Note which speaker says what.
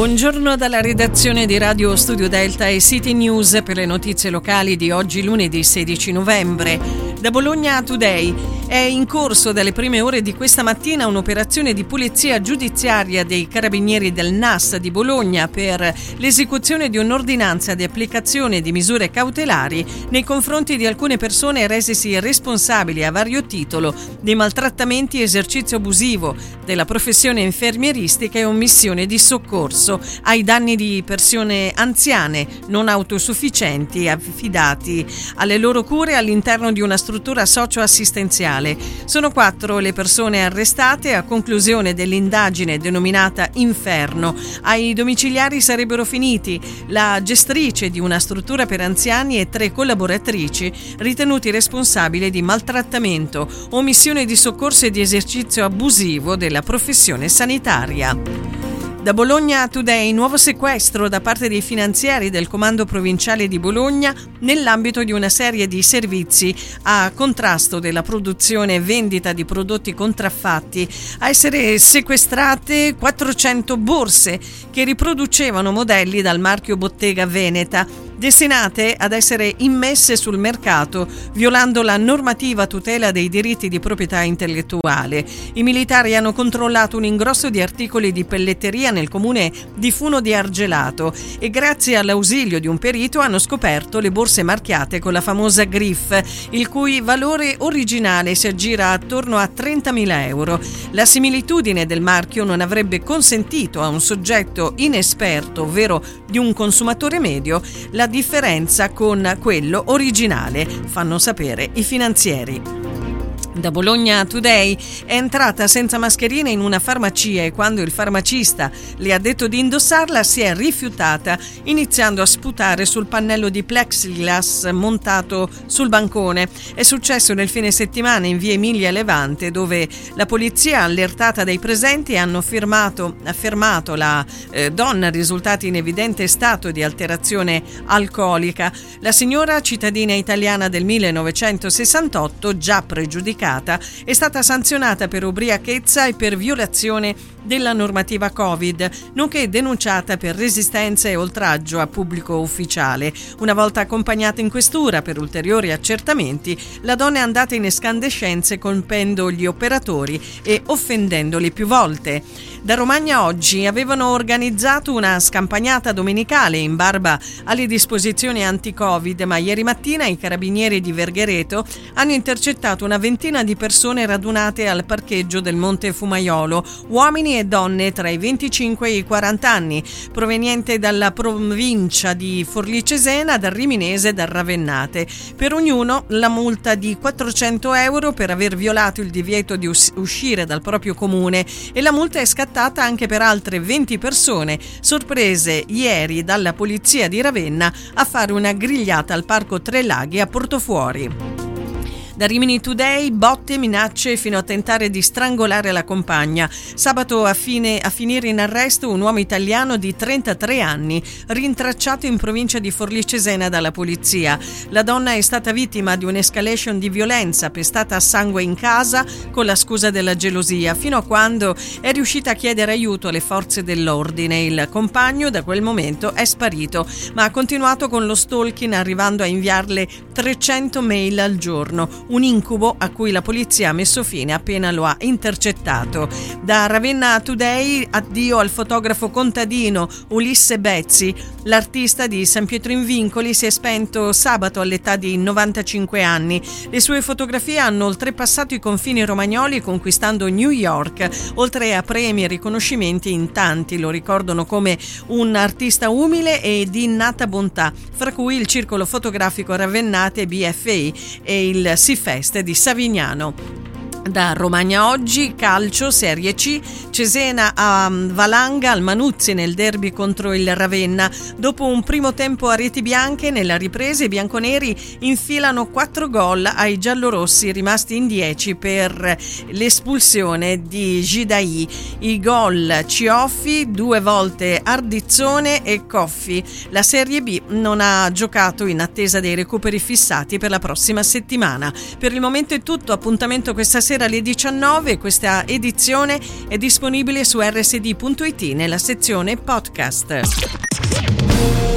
Speaker 1: Buongiorno dalla redazione di Radio Studio Delta e City News per le notizie locali di oggi lunedì 16 novembre. Da Bologna Today è in corso dalle prime ore di questa mattina un'operazione di polizia giudiziaria dei carabinieri del NAS di Bologna per l'esecuzione di un'ordinanza di applicazione di misure cautelari nei confronti di alcune persone resesi responsabili a vario titolo di maltrattamenti e esercizio abusivo della professione infermieristica e omissione di soccorso ai danni di persone anziane non autosufficienti affidati alle loro cure all'interno di una struttura socio-assistenziale. Sono 4 le persone arrestate a conclusione dell'indagine denominata Inferno. Ai domiciliari sarebbero finiti la gestrice di una struttura per anziani e 3 collaboratrici ritenuti responsabili di maltrattamento, omissione di soccorso e di esercizio abusivo della professione sanitaria. Da Bologna Today, nuovo sequestro da parte dei finanzieri del Comando Provinciale di Bologna nell'ambito di una serie di servizi a contrasto della produzione e vendita di prodotti contraffatti. A essere sequestrate 400 borse che riproducevano modelli dal marchio Bottega Veneta, destinate ad essere immesse sul mercato violando la normativa a tutela dei diritti di proprietà intellettuale. I militari hanno controllato un ingrosso di articoli di pelletteria nel comune di Funo di Argelato e grazie all'ausilio di un perito hanno scoperto le borse marchiate con la famosa Griff, il cui valore originale si aggira attorno a 30.000 euro. La similitudine del marchio non avrebbe consentito a un soggetto inesperto, ovvero di un consumatore medio, la differenza con quello originale, fanno sapere i finanzieri. Da Bologna Today è entrata senza mascherina in una farmacia e quando il farmacista le ha detto di indossarla si è rifiutata, iniziando a sputare sul pannello di plexiglass montato sul bancone. È successo nel fine settimana in via Emilia Levante, dove la polizia, allertata dai presenti, ha fermato la donna risultata in evidente stato di alterazione alcolica. La signora, cittadina italiana del 1968, già pregiudicata, è stata sanzionata per ubriachezza e per violazione della normativa Covid, nonché denunciata per resistenza e oltraggio a pubblico ufficiale. Una volta accompagnata in questura per ulteriori accertamenti, la donna è andata in escandescenze colpendo gli operatori e offendendoli più volte. Da Romagna Oggi avevano organizzato una scampagnata domenicale in barba alle disposizioni anti-Covid, ma ieri mattina i carabinieri di Verghereto hanno intercettato una ventina di persone radunate al parcheggio del Monte Fumaiolo, uomini e donne tra i 25 e i 40 anni, proveniente dalla provincia di Forlì Cesena, dal Riminese e dal Ravennate. Per ognuno la multa di 400 euro per aver violato il divieto di uscire dal proprio comune, e la multa è scattata anche per altre 20 persone sorprese ieri dalla polizia di Ravenna a fare una grigliata al Parco Tre Laghi a Portofuori. Da Rimini Today, botte e minacce fino a tentare di strangolare la compagna. Sabato a finire in arresto un uomo italiano di 33 anni, rintracciato in provincia di Forlì Cesena dalla polizia. La donna è stata vittima di un'escalation di violenza, pestata a sangue in casa con la scusa della gelosia, fino a quando è riuscita a chiedere aiuto alle forze dell'ordine. Il compagno da quel momento è sparito, ma ha continuato con lo stalking, arrivando a inviarle 300 mail al giorno. Un incubo a cui la polizia ha messo fine appena lo ha intercettato. Da Ravenna Today, addio al fotografo contadino Ulisse Bezzi. L'artista di San Pietro in Vincoli si è spento sabato all'età di 95 anni. Le sue fotografie hanno oltrepassato i confini romagnoli, conquistando New York. Oltre a premi e riconoscimenti, in tanti lo ricordano come un artista umile e di innata bontà, fra cui il Circolo Fotografico Ravennate BFI e il Fest di Savignano. Da Romagna Oggi, calcio, Serie C, Cesena a Valanga al Manuzzi nel derby contro il Ravenna. Dopo un primo tempo a reti bianche, nella ripresa i bianconeri infilano 4 gol ai giallorossi, rimasti in 10 per l'espulsione di Gidai. I gol Cioffi, 2 volte Ardizzone e Coffi. La Serie B non ha giocato in attesa dei recuperi fissati per la prossima settimana. Per il momento è tutto, appuntamento questa sera sera alle 19. Questa edizione è disponibile su rsd.it nella sezione podcast.